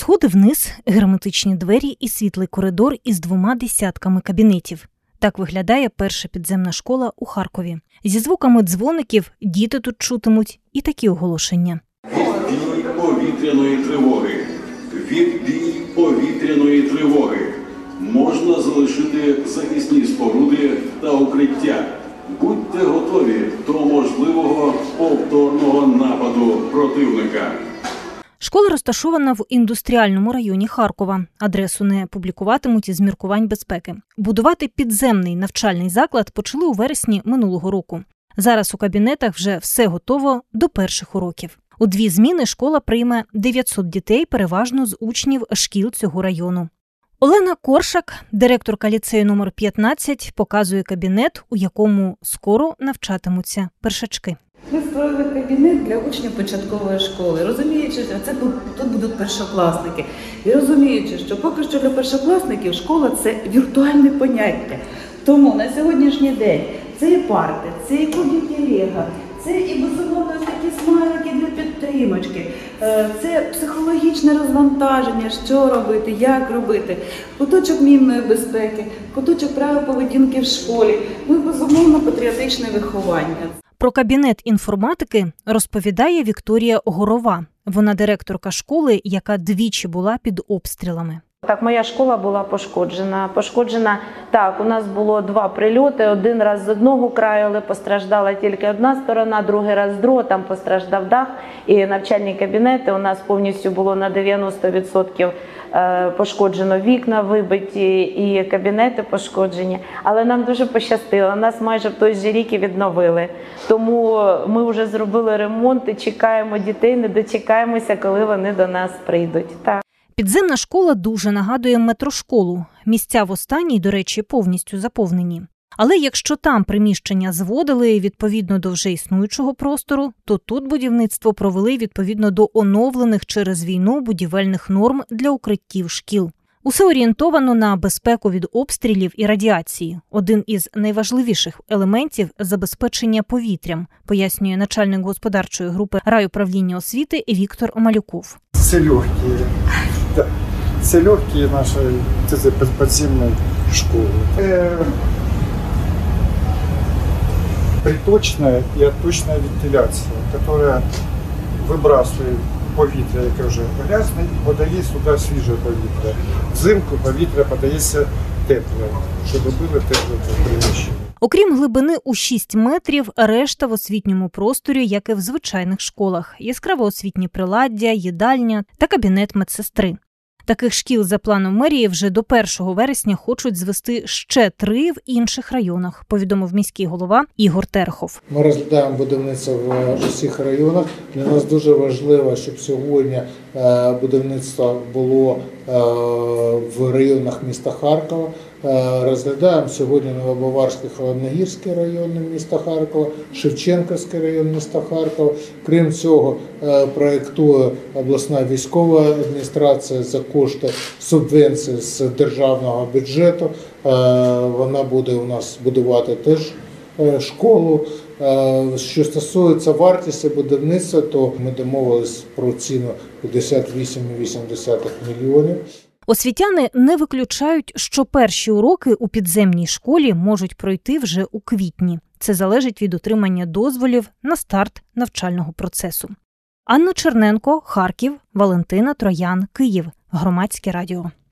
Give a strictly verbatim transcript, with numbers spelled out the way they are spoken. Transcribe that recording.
Сходи вниз, герметичні двері і світлий коридор із двома десятками кабінетів. Так виглядає перша підземна школа у Харкові. Зі звуками дзвоників діти тут чутимуть і такі оголошення. Відбій повітряної тривоги. Відбій повітряної тривоги. Можна залишити захисні споруди та укриття. Будьте готові до можливого повторного нападу противника. Школа розташована в індустріальному районі Харкова. Адресу не публікуватимуть із міркувань безпеки. Будувати підземний навчальний заклад почали у вересні минулого року. Зараз у кабінетах вже все готово до перших уроків. У дві зміни школа прийме дев'ятсот дітей, переважно з учнів шкіл цього району. Олена Коршак, директорка ліцею номер п'ятнадцять, показує кабінет, у якому скоро навчатимуться першачки. Ми створили кабінет для учнів початкової школи, розуміючи, що це тут будуть першокласники. І розуміючи, що поки що для першокласників школа – це віртуальне поняття. Тому на сьогоднішній день це і парти, це і кубики Лего, це і безумовно такі смайлики для підтримочки, це психологічне розвантаження, що робити, як робити, куточок мінної безпеки, куточок правил поведінки в школі, ну і безумовно патріотичне виховання. Про кабінет інформатики розповідає Вікторія Горова. Вона директорка школи, яка двічі була під обстрілами. Так, моя школа була пошкоджена. Пошкоджена, так, у нас було два прильоти. Один раз з одного краю, але постраждала тільки одна сторона, другий раз з другого, там постраждав дах. І навчальні кабінети у нас повністю було на дев'яносто відсотків пошкоджено, вікна вибиті і кабінети пошкоджені. Але нам дуже пощастило, нас майже в той же рік і відновили. Тому ми вже зробили ремонт і чекаємо дітей, не дочекаємося, коли вони до нас прийдуть. Так. Підземна школа дуже нагадує метрошколу. Місця в останній, до речі, повністю заповнені. Але якщо там приміщення зводили відповідно до вже існуючого простору, то тут будівництво провели відповідно до оновлених через війну будівельних норм для укриттів шкіл. Усе орієнтовано на безпеку від обстрілів і радіації. Один із найважливіших елементів – забезпечення повітрям, пояснює начальник господарчої групи райуправління освіти Віктор Малюков. Це легкі, да. Це легкі нашої підземної школи. Це приточна і отточна вентиляція, яка вибрасує повітря, яке вже грязне, і подає сюди свіже повітря. Взимку повітря подається тепле, щоб було тепле приміщення. Окрім глибини у шість метрів, решта в освітньому просторі, як і в звичайних школах. Яскраво освітні приладдя, їдальня та кабінет медсестри. Таких шкіл за планом мерії вже до першого вересня хочуть звести ще три в інших районах, повідомив міський голова Ігор Терхов. Ми розглядаємо будівництво в усіх районах. Для нас дуже важливо, щоб сьогодні будівництво було в районах міста Харкова. Розглядаємо сьогодні Новобаварський, Холодногірський район міста Харкова, Шевченківський район міста Харкова. Крім цього, проєктує обласна військова адміністрація за кошти субвенції з державного бюджету. Вона буде у нас будувати теж школу. Що стосується вартості будівництва, то ми домовились про ціну п'ятдесят вісім цілих вісім десятих мільйонів. Освітяни не виключають, що перші уроки у підземній школі можуть пройти вже у квітні. Це залежить від отримання дозволів на старт навчального процесу. Анна Черненко, Харків, Валентина Троян, Київ. Громадське радіо.